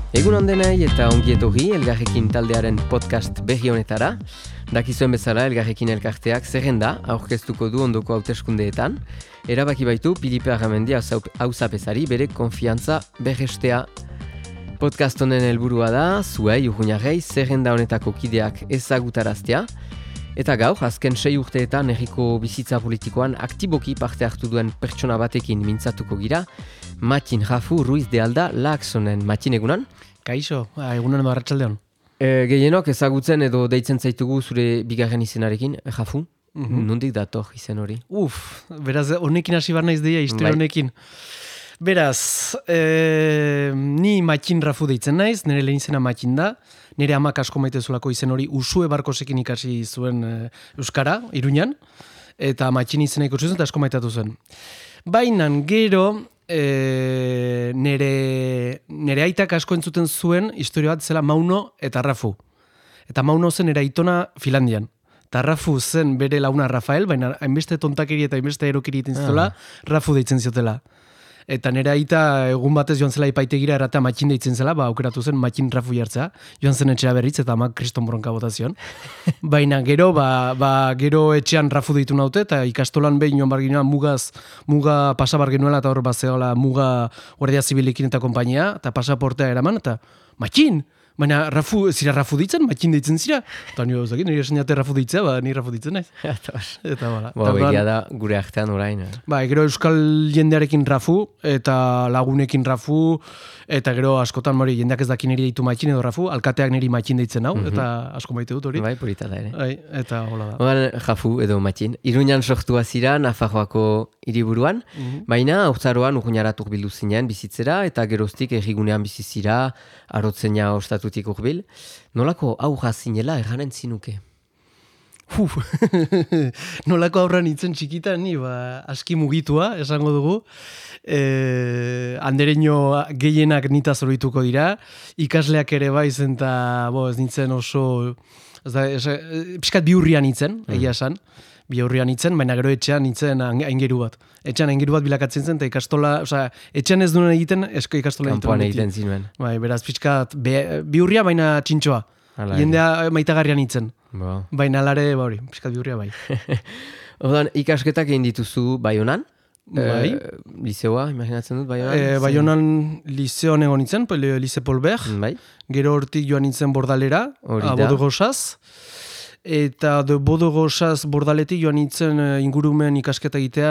Egun ondenai eta ongi etorri Elgarrekin taldearen podcast berri honetara. Dakizuen bezala Elgarrekin elkarteak zerrenda aurkeztuko du ondoko hauteskundeetan. Erabaki baitu Filipe Arramendi auzapezari bere konfiantza berrestea. Podcast honen helburua da, zuei urruñarrei zerrenda honetako kideak ezagutaraztea. Eta gaur, azken 6 urteetan herriko bizitza politikoan aktiboki parte hartu duen pertsona batekin mintzatuko gira, Matin Rafu Ruiz de Alda Laaksonen. Matin, egunan? Kaixo, egunan edo arratsaldeon. Gehienok ezagutzen edo deitzen zaitugu zure bigarren izenarekin, Rafu? Nondik dator izen hori? Beraz, honekin hasi bar naiz deia, historia honekin. Beraz, ni Matin Rafu deitzen naiz, nire lehen izena Matin da. Nire amak asko maite zulako izen hori Usue Barkosekin ikasi zuen Euskara, Iruñan, eta Matin izena ikusi zuen eta asko maitatu zen. Baina gero, nire aitak asko entzuten zuen historia bat zela Mauno eta Rafu. Eta Mauno zen nire aitona Finlandian. Eta Rafu zen bere launa Rafael, baina hainbeste tontakeri eta hainbeste erokeri egiten zutela, Rafu deitzen ziotela. Eta nire aita egun batez joan zela ipaitegira eratea Matin deitzen zela, aukeratu zen Matin Rafu jartzea, joan zen etxea berriz eta amak kriston bronka botazion. Baina gero, gero etxean Rafu deitu naute eta ikastolan behin joan barginoan muga pasabar genuela eta hor bazeola muga Guardia Zibilekin eta konpainia, eta pasaportea eraman, eta Matin! Baina zira Rafu ditzen, Matin deitzen zira. Eta nire esenate Rafu ditzea, ni Rafu ditzen naiz. Eta bala. Egia da gure artean orain. Gero euskal jendearekin Rafu, eta lagunekin Rafu, eta gero askotan jendeak ez dakin niri deitu Matin edo Rafu, alkateak niri Matin deitzen hau, eta asko maite dut hori. Bai, polita da ere. Eta hola da. Rafu edo Matin. Iruñan sortua zira, Nafarroako hiriburuan, baina haurtzaroan urruñaratuk bildu zinen bizitzera, eta geroztik errigunean bizizira, arotzena ostatutik urbil. Nolako aurra zinela erranen zinuke? Nolako aurra nintzen txikitan, ni aski mugitua, esango dugu. Andereño gehienak nita zorituko dira. Ikasleak ere baizen eta ez nintzen oso... Piskat bihurrian nintzen, egia esan. Bihurrian nintzen, baina gero etxean nintzen aingeru bat. Etxean aingeru bat bilakatzen zen, eta ikastola, etxean ez duen egiten, esko ikastola kanpoan egiten zinuen. Beraz, pixkat, bihurria, baina txintxoa. Jendea maitagarrian nintzen. Baina alare, pixkat bihurria bai. Ordan, ikasketak egin dituzu Baionan? Bai. Liseoa, imaginatzen dut Baionan? Baionan liseoan egon nintzen, Lise Polber. Bai. Gero hortik joan nintzen Bordalera, Bodogosaz. Eta Bodogosaz Bordaletik joan nintzen ingurumen ikasketa egitea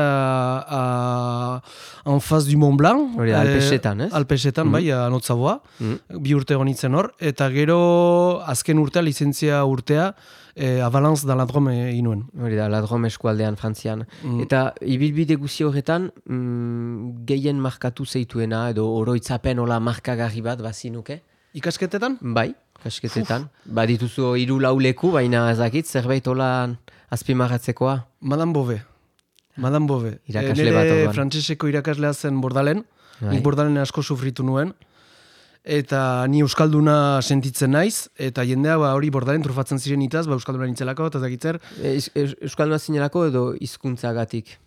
en face du Mont Blanc. Hori da, Alpesetan, ez? Alpesetan, bai, Anotzaboa. 2 urte egon nintzen hor. Eta gero, azken urtea, lizentzia urtea, Avalance da Ladrome inuen. Hori da, Ladrome eskualdean, Frantzian. Eta ibilbide guzi horretan, gehien markatu zeituena, edo oroitzapen hola markagarri bat bazinuke? Ikasketetan? Bai. Kasketetan. Dituzu 3-4 leku, baina ezakit, zerbait hola azpimarratzekoa. Madame Bove. Irakasle bat orduan. Frantseseko irakaslea zen Bordalen. Nik Bordalen asko sufritu nuen. Eta ni euskalduna sentitzen naiz, eta jendea hori Bordalen trufatzen ziren itaz, euskalduna nintzelako, eta zakitzer. Euskalduna zinelako edo hizkuntzagatik?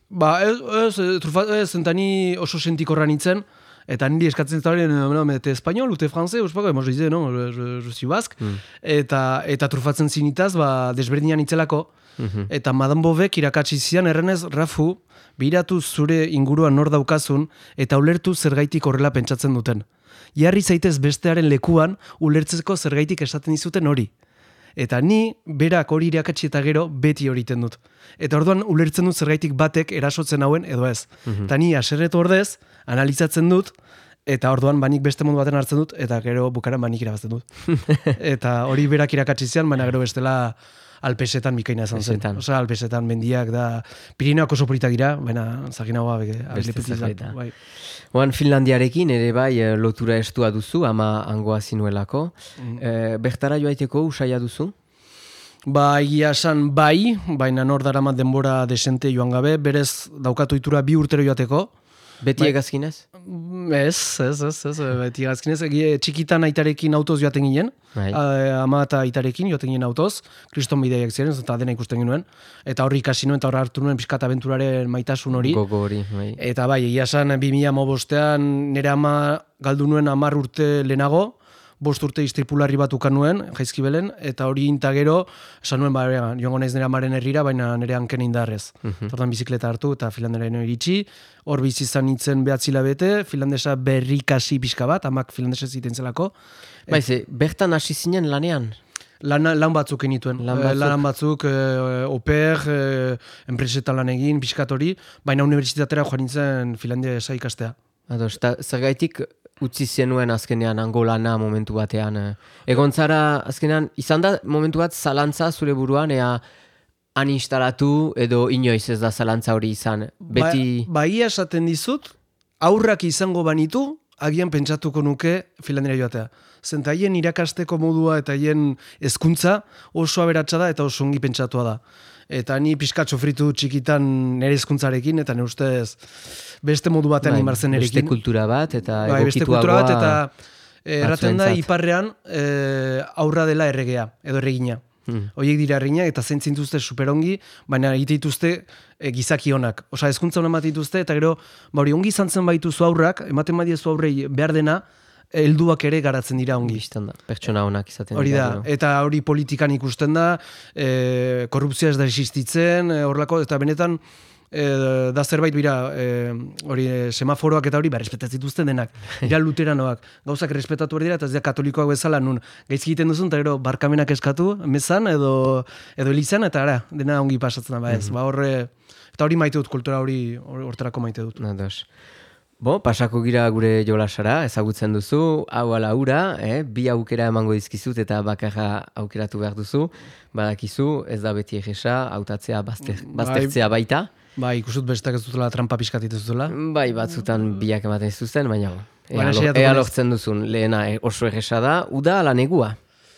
Ez, eta ni oso sentikorra nintzen. Eta niri eskatzen zaren, te español, te francés, hemos dize, no? Je suis basque. Eta trufatzen zinitaz, desberdinan itzelako. Eta Madame Bovek irakatsi zian errenez, Rafu, biratu zure inguruan nor daukazun, eta ulertu zergaitik horrela pentsatzen duten. Jarri zaitez bestearen lekuan, ulertzeko zergaitik esaten dizuten hori. Eta ni, berak hori irakatsi eta gero, beti horiten dut. Eta orduan ulertzen dut zergaitik batek erasotzen hauen edo ez. Eta ni aserretu ordez, analizatzen dut, eta orduan banik beste mundu baten hartzen dut, eta gero bukaran banik irabazten dut. Eta hori berak irakatsi zian, baina gero bestela Alpesetan bikaina izan zen. Alpesetan mendiak da, Pirineoak oso politak dira, baina zaginagoa beste. Oan Finlandiarekin ere bai lotura estua duzu, ama hangoa zinuelako. Bertara joaiteko usaia duzu? Egia esan bai, baina nor daramat denbora desente joan gabe, berez daukatu itura 2 urtero joateko. Beti egazkinez? Ez, beti egazkinez. Txikitan aitarekin autoz joaten ginen, ama eta aitarekin joaten ginen autoz, kriston bideiak ziren, eta dena ikusten genuen, eta horri ikasi nuen, eta horra hartu nuen pixkat abenturaren maitasun hori. Gogo hori, bai. Eta bai, egia esan 2005ean nire ama galdu nuen 10 urte lehenago, 5 urte istripularri bat ukan nuen, Jaizkibelen, eta hori inta gero, esan nuen, joango naiz nire amaren herrira, baina nire hanken indarrez. Tortan bizikleta hartu eta Finlandera iritsi, hor bizi izan nintzen 9 hilabete, finlandesa berrikasi pixka bat, amak finlandesa ziten zelako. Baize, bertan hasi zinen lanean? Lan batzuk inituen. Lan batzuk, oper, enpresetan lan egin, pixkat hori, baina unibertsitatera joan nintzen Finlandesa ikastea. Ados, zergaitik utzi zenuen azkenean hango lana momentu batean. Egon zara, azkenean, izan da momentu bat zalantza zure buruan, han instalatu edo inoiz ez da zalantza hori izan. Beti... Baia esaten dizut, aurrak izango banitu, agian pentsatuko nuke Finlandera joatea. Zenta haien irakasteko modua eta haien hezkuntza oso aberatsa da eta oso ongi pentsatua da. Eta ni pixkat sofritu txikitan nire hezkuntzarekin eta nire ustez beste modu batean imartzen erekin. Beste kultura bat eta egokituagoa. Beste kultura bat eta erraten da iparrean aurra dela erregea edo erregina. Horiek dira erreginak eta zentzintuzte superongi, baina egite dituzte gizaki honak. Osa, hezkuntza honak ematen dituzte eta gero, hori ongi izan zen baituzu aurrak, ematen badiezu aurrei behar dena, helduak ere garatzen dira ongi. Da, pertsona honak izaten hori da, eta hori politikan ikusten da, korrupzioa ez da existitzen, horrelako, eta benetan da zerbait bira, hori semaforoak eta hori respetatzen dituzten denak, dira luteranoak, gauzak respetatu behar dira, eta ez dira katolikoak bezala, nun gaizki egiten duzun, eta gero barkamenak eskatu, mezan edo elizan, eta ara, dena ongi pasatzen da, ez, eta hori maite dut, kultura hori horterako maite dut. Nados. Pasako gira gure jolasara, ezagutzen duzu, hau ala ura, bi aukera emango dizkizut eta bakarra aukeratu behar duzu, badakizu, ez da beti egesa, hautatzea baztertzea baita. Bai, ikusut bestak ez dutela trampa pixkatit ez dutela. Bai, batzutan biak ematen zuzten, baina ea lortzen duzun, lehena oso egesa da, uda ala negua?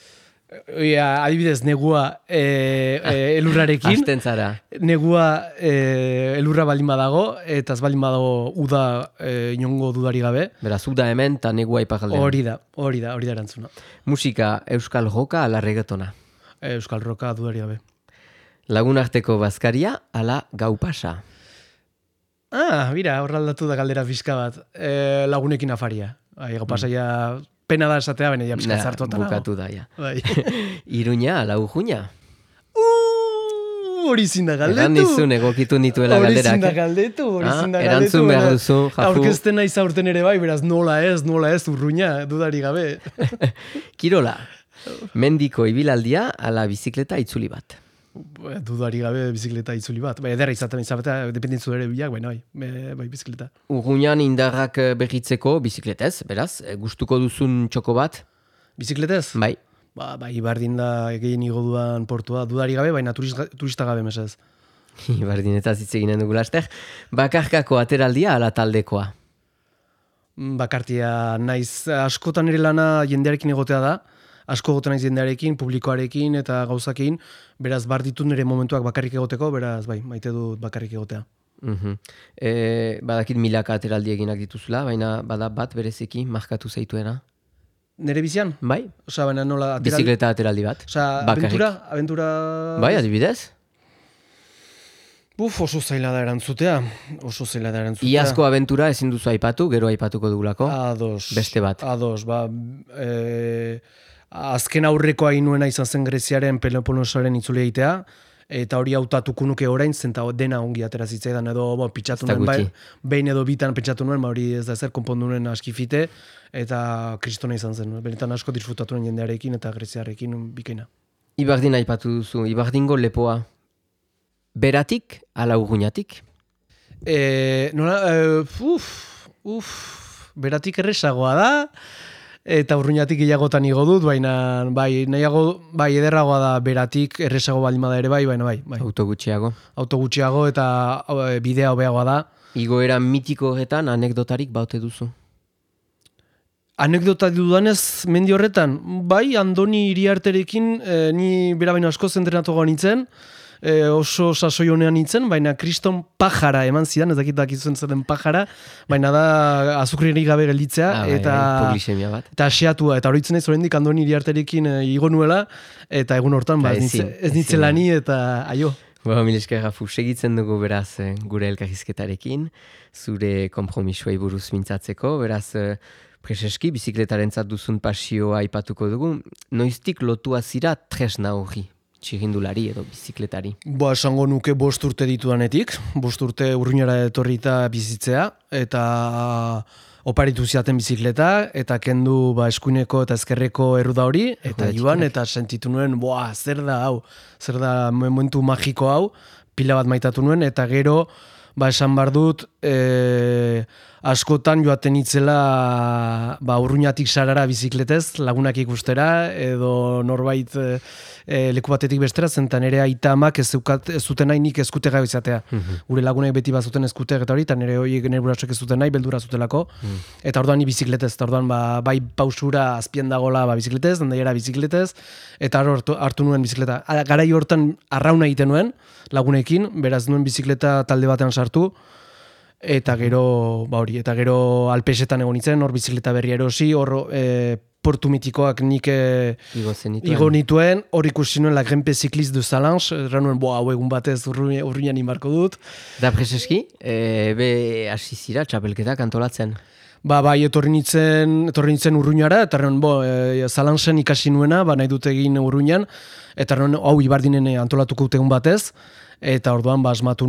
Adibidez, negua elurrarekin. Azten zara. Negua elurra baldin badago, eta ez baldin badago uda inongo dudari gabe. Beraz, uda hemen eta negua ipagaldean. Hori da erantzuna. Musika, euskal joka ala reggaetona? Euskal roka dudari gabe. Lagunarteko bazkaria ala gau pasa? Mira, horraldatu da galdera fiska bat. Lagunekin afaria. Gau pasa ja... Pena da esatea, baina ja pizkat zartotana. Bukatu da, ja. Iruña, ala Ujuña? Hori zinda galdetu. Eran nizun egokitu nituela galderak. Hori zinda galdetu. Erantzun behar duzu, jafu. Aurkezten naiz aurten ere bai, beraz nola ez, Urruña, dudari gabe. Kirola, mendiko ibilaldia ala bizikleta itzuli bat? Dudari gabe bizikleta itzuli bat. Ederra izaten dependentzu ere bilak, baina bai bizikleta. Urruñan indarrak berritzeko bizikletez, beraz, gustuko duzun txoko bat? Bizikletez? Bai. Bai, Ibardin da egin igo duan portua, dudari gabe, baina turista gabe mesez. Ibardinetaz hitz eginen dugu laster. Bakarkako ateraldia ala taldekoa? Bakartia naiz, askotan ere lana jendearekin egotea da, asko goten naiz jendearekin, publikoarekin eta gauzakein, beraz bar ditut nire momentuak bakarrik egoteko, beraz bai, maite dut bakarrik egotea. Badakit milaka ateraldi eginak dituzula, baina bada bat bereziki markatu zaituena? Nere bizian? Bai. Osa, baina nola... Bizikleta ateraldi bat? Osa, aventura... Bai, adibidez? Oso zaila da erantzutea. Iazko aventura ezin duzu aipatu, gero aipatuko dugulako? Ados. Beste bat? Ados, azken aurrekoa inuena izan zen Greziaren Peloponesaren itzulea egitea, eta hori hautatuko nuke orain, zenta dena ongi atera zitzaidan, edo pentsatu nuen, behin edo bitan pentsatu nuen, hori ez da zer konpondu nuen askifite, eta kristona izan zen. Benetan asko disfrutatu nuen jendearekin eta Greziarekin bikaina. Ibardin aipatu duzu, Ibardingo lepoa. Beratik ala Urruñatik? Beratik erresagoa da, eta Urruñatik gehiagotan igo dut, baina bai ederragoa da beratik, erresago baldin bada ere bai. Autogutxiago eta bidea hobeagoa da. Igoera mitiko horretan anekdotarik baute duzu? Anekdota dudanez mendi horretan, bai, Andoni Iriarterekin ni bera baino asko zentrenatu gau nintzen, oso sasoi honean nintzen, baina kriston pajara eman zidan, ez dakizuen zaten pajara, baina da azukririk gabe gelditzea, eta asiatua, eta horitzen ez horrendik Andoni Iriarterekin igo nuela, eta egun hortan ez nintzen lani, eta aio. Milesker Rafu, segitzen dugu beraz gure elkarrizketarekin, zure konpromisoei buruz mintzatzeko, beraz preseski, bizikletarenzat duzun pasioa aipatuko dugu, noiztik lotua zira tresna hori, txirrindulari edo bizikletari? Esango nuke 5 urte ditudanetik, 5 urte Urruñara etorrita bizitzea, eta oparitu ziaten bizikleta, eta kendu eskuineko eta ezkerreko erruda hori, eta joan, eta sentitu nuen, zer da hau, zer da momentu magiko hau, pila bat maitatu nuen, eta gero, esan behar dut, askotan joaten itzela Urruñatik Sarara bizikletez, lagunak ikustera, edo norbait leku batetik bestera, zentan ere aita amak ez zuten nahi nik eskutega izatea. Gure lagunek beti bazuten eskutega eta hori, eta nire horiek nire burasok ez zuten nahi, beldura zutelako. Eta orduan ni bizikletez, eta orduan bai pausura azpien dagola bizikletez, dendaiera bizikletez, eta hartu nuen bizikleta. Garai hortan arrauna egiten nuen, lagunekin, beraz nuen bizikleta talde batean sartu, eta gero, eta gero alpesetan egon nintzen, hor bizikleta berria erosi, hor portu mitikoak nik igo nituen, hor ikusi nuen la Grempe Cycliste de Salange, erran nuen, hau egun batez Urruñan inbarko dut. Da preseski, be hasi zira txapelketak antolatzen? Bai, etorri nintzen Urruñara, eta Salangeen ikasi nuena, nahi dut egin Urruñan, eta hau Ibardinen antolatuko dut egun batez, eta orduan asmatu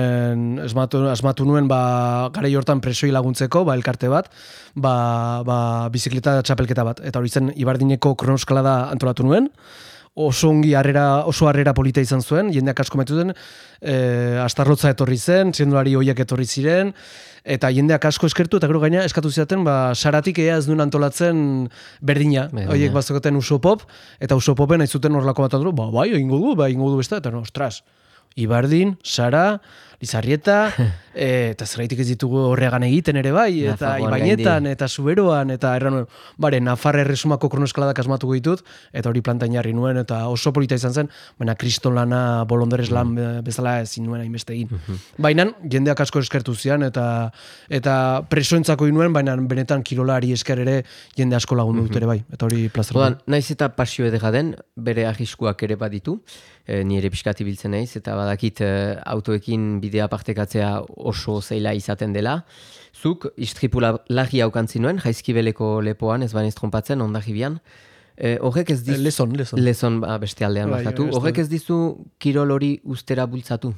nuen garai hortan presoi laguntzeko, elkarte bat, bizikleta txapelketa bat. Eta hori zen Ibardineko kronoskalada antolatu nuen, oso harrera polita izan zuen, jendeak asko metuten, astarlotza etorri zen, txendulari hoiak etorri ziren, eta jendeak asko eskertu, eta gero gaina eskatu zidaten, Saratik ea ez duen antolatzen berdina. Hoiek bazokoten Usopop, eta Usopopen nahi zuten horlako bat aturu, bai, egingo du besta, eta ostras, Ibardin, Sara, Lizarrieta, eta zergaitik ez ditugu horregan egiten ere bai, eta Ibainetan, eta Zuberoan, eta erran nuen, Nafar erresumako kronoeskaladak asmatuko ditut, eta hori plantain jarri nuen, eta oso polita izan zen, baina kriston lana bolonderez lan bezala ezin nuen hainbeste egin. Baina jendeak asko eskertu zian, eta presoentzako inuen, baina benetan kirolari esker ere jende asko lagundu dut ere bai, eta hori plazera. Naiz eta pasio edera den, bere arriskuak ere baditu, ni ere pixkat ibiltzen naiz, eta badakit autoekin bidea partekatzea oso zeila izaten dela. Zuk istripu larri haukantzin nuen, Jaizkibeleko lepoan, ez banez trompatzen, Hondarribian. Horrek ez dizu... Lezon beste aldean bakatu. Horrek ez dizu kirol hori ustera bultzatu?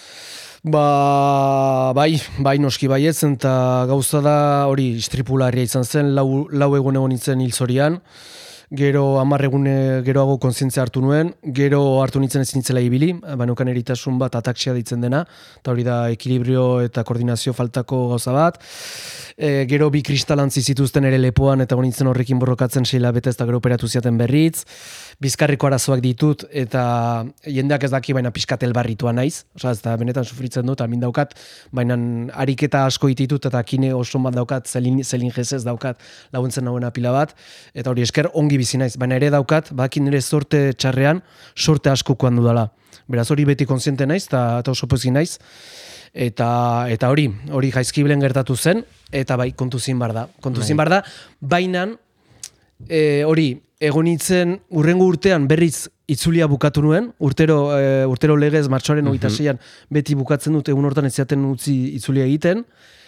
Bai noski baietz, eta gauza da hori istripu larria izan zen, lau egun egon nintzen Hilzorian, gero 10 egune geroago kontzientzia hartu nuen, gero hartu nintzen ezin nintzela ibili, banukan eritasun bat ataksia ditzen dena, eta hori da ekilibrio eta koordinazio faltako gauza bat. Gero 2 kristalantzi zituzten ere lepoan, eta nintzen horrekin borrokatzen 6 hilabete eta gero operatu ziaten berriz. Bizkarriko arazoak ditut, eta jendeak ez daki, baina pixkat elbarritua naiz. Osa, ez da benetan sufritzen dut, amin daukat, baina ariketa asko ditut, eta kine oso bat daukat, zelin jezez daukat laguntzen nagoena pila bat, eta hori esker ongi bizi naiz, baina ere daukat, bakin ere sorte txarrean, sorte askokoan dudala. Beraz hori beti kontziente naiz, eta oso pozik naiz, eta hori Jaizkibelen gertatu zen, eta bai, kontu zin bar da, baina hori, egon nintzen urrengo urtean berriz itzulia bukatu nuen, urtero legez martxoaren 26an beti bukatzen dut egun hortan ez ziaten utzi itzulia egiten,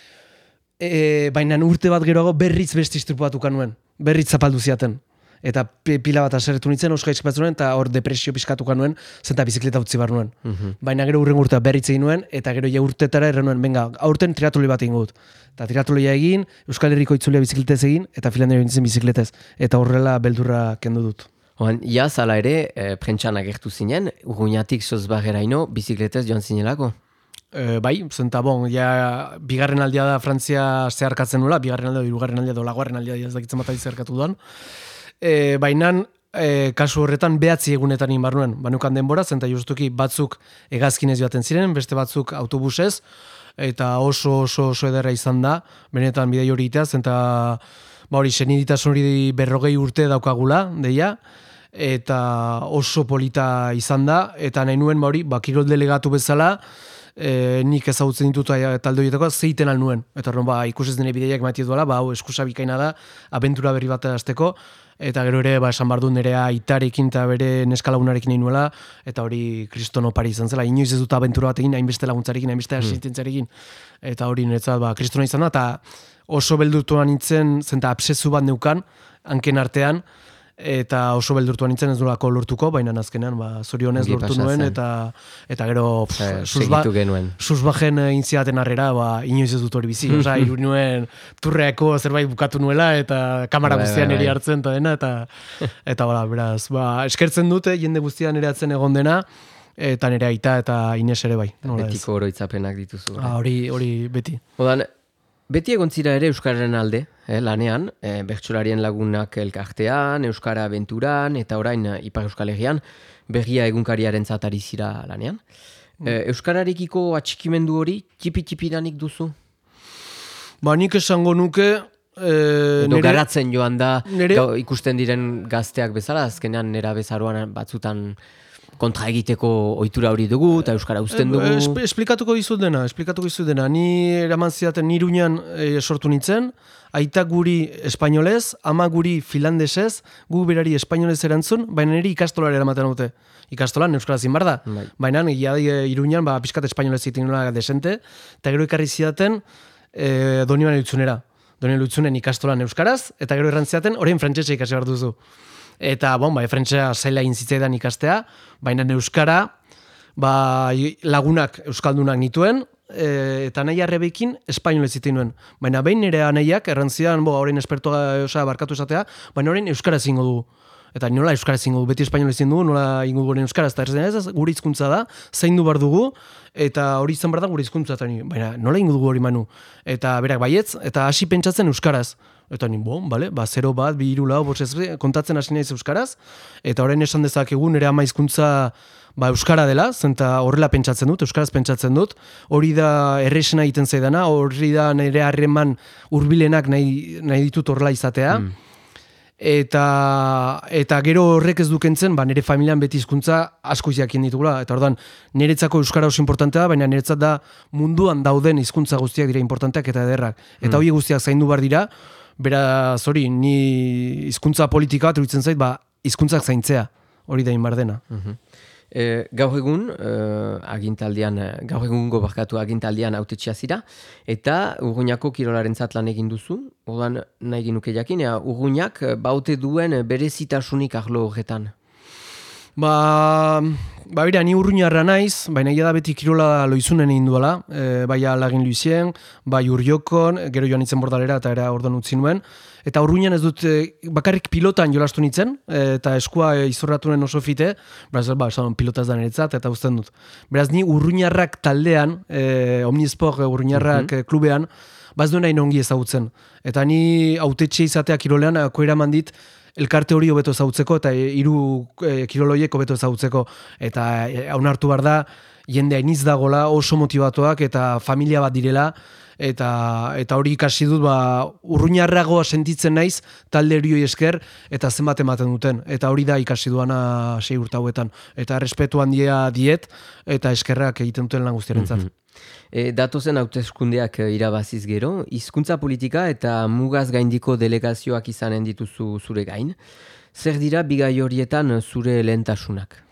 baina urte bat geroago berriz beste istripu bat ukan nuen, berriz zapaldu ziaten. Eta pila bat aserretu nintzen, osko gaizkipatzen nuen, eta hor depresio pizkatukan nuen, zenta bizikleta utzi bar nuen. Baina gero urrengo urtea berriz egin nuen, eta gero ja urtetara erren nuen, benga, aurten triatloi bat egin gut. Eta triatloia egin, Euskal Herriko itzulia bizikletez egin, eta Finlandia nintzen bizikletez. Eta horrela beldurra kendu dut. Iaz, ala ere, prentxan agertu zinen, Urruñatik Sozbarreraino bizikletez joan zinelako? Bai, zenta bigarren aldia da Frantzia zeharkatzen nula, bigarren aldia, hirugarren aldia, laugarren aldia, ez dakitzen bat zeharkatu duan. Baina kasu horretan 9 egunetan inbar nuen, banukan denbora, zenta justuki batzuk hegazkinez joaten ziren, beste batzuk autobusez, eta oso ederra izan da, benetan bidei hori itea, zenta hori seniditasun hori 40 urte daukagula, deia, eta oso polita izan da, eta nahi nuen kirol delegatu bezala, nik ezagutzen ditut talde horietako, zeiten alnuen. Eta ikusiz dene bideiak mati duela, hau eskusa bikaina da, abentura berri bat azteko, eta gero ere, esan bardu nerea itarekin eta bere neskalagunarekin egin nuela, eta hori kriston opari izan zela, inoiz ez dut abentura bat egin, hainbeste laguntzarekin, hainbeste asistentzarekin, eta hori niretzat kristona izan da, eta oso beldurtuan nintzen, zenta absezu bat neukan, hanken artean, eta oso beldurtuan nintzen ez nolako lortuko, baina azkenean zorionez lortu nuen, eta gero susbajen intziaten arrera, inoiz ez dut hori bizi. Osa, iru nuen turreako zerbait bukatu nuela, eta kamara guztian eri hartzen, eta dena, eta beraz, eskertzen dute, jende guztian ere atzen egon dena, eta nire aita eta Ines ere bai. Betiko oroitzapenak dituzu. Hori beti. Odan, beti egon zira ere Euskararen alde, lanean, bertsolarien lagunak elkartean, Euskara abenturan, eta orain Ipar Euskal Herrian, berria egunkariaren zatari zira lanean. Euskararekiko atxikimendu hori, tipi-tipiranik duzu? Nik esango nuke... garatzen joan da, ikusten diren gazteak bezala, azkenean nera bezaroan batzutan kontra egiteko ohitura hori dugu, eta Euskara uzten dugu. Esplikatuko dizut dena. Ni eraman zidaten Iruñan sortu nintzen, aita guri espainolez, ama guri finlandesez, gu berari espainolez erantzun, baina niri ikastolara eramaten dute. Ikastolan euskaraz inbar da. Baina Iruñan pixkat espainolez egiten nola desente, eta gero ekarri zidaten Doniban Elutsunera. Doniban Elutsunen ikastolan euskaraz, eta gero errantziaten, orain frantsesa ikasi behar duzu. Eta, frantsesa zaila intzitzaidan ikastea, baina euskara, lagunak euskaldunak nituen, eta nahi arrebekin espainolez ziten nuen. Baina behin nire anaiak, errantzian, horrein espertoa barkatu esatea, baina horrein euskara zingo du. Eta nola euskara zingo du, beti espainolez zin du, nola ingo du euskara, eta ez gure hizkuntza da, zaindu behar dugu, eta hori izan behar da gure hizkuntza, baina nola ingo dugu hori manu. Eta berak baietz, eta hasi pentsatzen euskaraz. Eta bale, 0 bat, 2 3 4 kontatzen hasi naiz euskaraz, eta orain esan dezakegu nire ama hizkuntza euskara dela, zenta horrela pentsatzen dut, euskaraz pentsatzen dut, hori da erresena egiten zaidana, hori da nire harreman hurbilenak nahi ditut horrela izatea, eta gero horrek ez dukentzen, nire familian beti hizkuntza asko jakin ditugula, eta ordan niretzako euskara oso importantea, baina niretzat da munduan dauden hizkuntza guztiak dira importanteak eta ederrak, eta hori guztiak zaindu behar dira. Beraz, hori, ni hizkuntza politika bat iruditzen zait, hizkuntzak zaintzea, hori da inbar dena. Gaur egun, gaur egungo agintaldian autetxea zira, eta Urruñako kirolarentzat lan egin duzu, ordan nahi genuke jakin, Urruñak baute duen berezitasunik arlo horretan? Bera, ni Urruñarra naiz, baina da beti kirola loizunen egin duela, bai Alagin Luizien, bai Urriokon, gero joan nintzen Bordalera eta era ordan utzi nuen. Eta Urruñan ez dut, bakarrik pilotan jolastu nintzen, eta eskua izorratunen oso fite, beraz, pilotaz da niretzat, eta uzten dut. Beraz, ni Urruñarrak taldean, Omnisport Urruñarrak klubean, ez duen nahi ongi ezagutzen. Eta ni autetxe izatea kirolean, koeraman dit, elkarte hori hobeto ezagutzeko eta 3 kiroloiek hobeto ezagutzeko. Eta haunartu behar da, jende hainiz dagola, oso motivatuak eta familia bat direla, eta hori ikasi dut, Urruñarragoa sentitzen naiz, talde hori esker, eta zenbat ematen duten. Eta hori da ikasi duana 6 urte hauetan. Eta respetu handia diet, eta eskerrak egiten duten lan guztiarentzat. Datozen hauteskundeak irabaziz gero, hizkuntza politika eta mugaz gaindiko delegazioak izanen dituzu zure gain. Zer dira bigai horietan zure lehentasunak?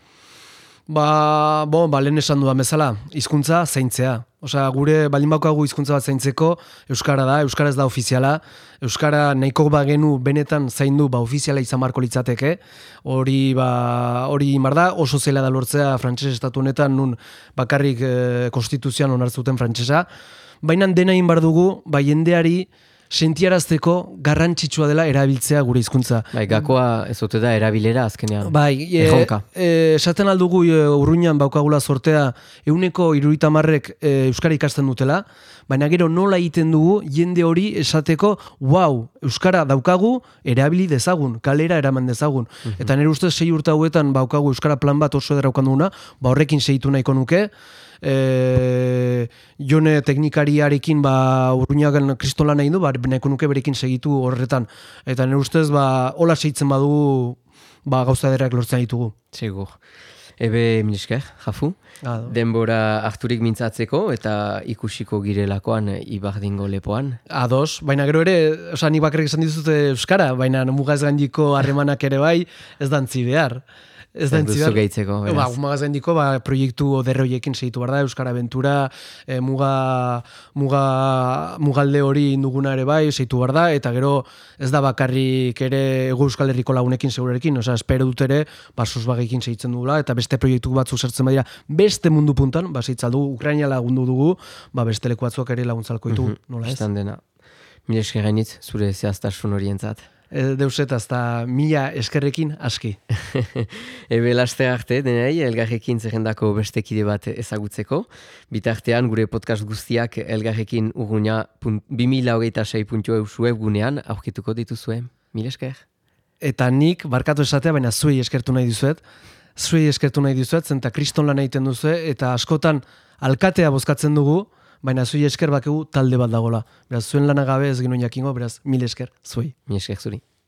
Lehen esan dudan bezala, hizkuntza zaintzea. Osea, gure baldin baukagu hizkuntza bat zaintzeko, euskara da, euskara ez da ofiziala, euskara nahiko bagenu benetan zaindu ofiziala izan marko litzateke, hori inbar da, oso zela da lortzea frantses estatu honetan, nun bakarrik konstituzioan onartzuten frantsesa, baina dena inbar dugu, jendeari sentiarazteko garrantzitsua dela erabiltzea gure hizkuntza. Gakoa ez ote da erabilera azkenean. Erronka. Esaten aldugu Urruñan baukagula sortea 70% euskara ikasten dutela, baina gero nola egiten dugu jende hori esateko, euskara daukagu, erabili dezagun, kalera eraman dezagun. Eta nire ustez 6 urte hauetan baukagu euskara plan bat oso ederaukan duguna, horrekin segitu nahiko nuke, jone teknikariarekin Urruñagan kristola nahi du, nahiko nuke berekin segitu horretan. Eta nire ustez, hola segitzen badugu gauza ederrak lortzen ditugu. Segur. Ebe, milesker, Jafu. Denbora harturik mintzatzeko eta ikusiko girelakoan Ibardingo lepoan. Ados, baina gero ere, nik bakarrik esan dizute euskara, baina mugaz gaindiko harremanak ere bai, ez dantzi behar. Ez da entzibar. Gaitzeko, beraz. Mugaz gaindiko, proiektu oderre horiekin segitu behar da, Euskara Aventura, mugalde hori induguna ere bai, segitu behar da, eta gero ez da bakarrik ere Ego Euskal Herriko lagunekin segurekin, espero dut ere, sos bagekin segitzen dugula, eta beste proiektu batzu sartzen badira, beste mundu puntan, segitzal dugu, Ukraina lagundu dugu, beste leku batzuak ere laguntzalko ditu, nola ez? Estan dena. Mila esker gainitz, zure zehaztasun horientzat. Deuset, hasta 1000 eskerrekin aski. Ebe laste arte, denei, elgarrekin zerrendako beste kide bat ezagutzeko. Bitartean, gure podcast guztiak elgarrekin urruña 2026.eu webgunean aurkituko dituzue. Mil esker. Eta nik, barkatu esatea, baina zuei eskertu nahi dizuet. Zenta kriston lan egiten duzue, eta askotan alkatea bozkatzen dugu, baina zuei esker bakegu talde bat dagola. Beraz, zuen lanagabe ez ginoen jakingo, beraz, mil esker, zuei. Mil esker zuri.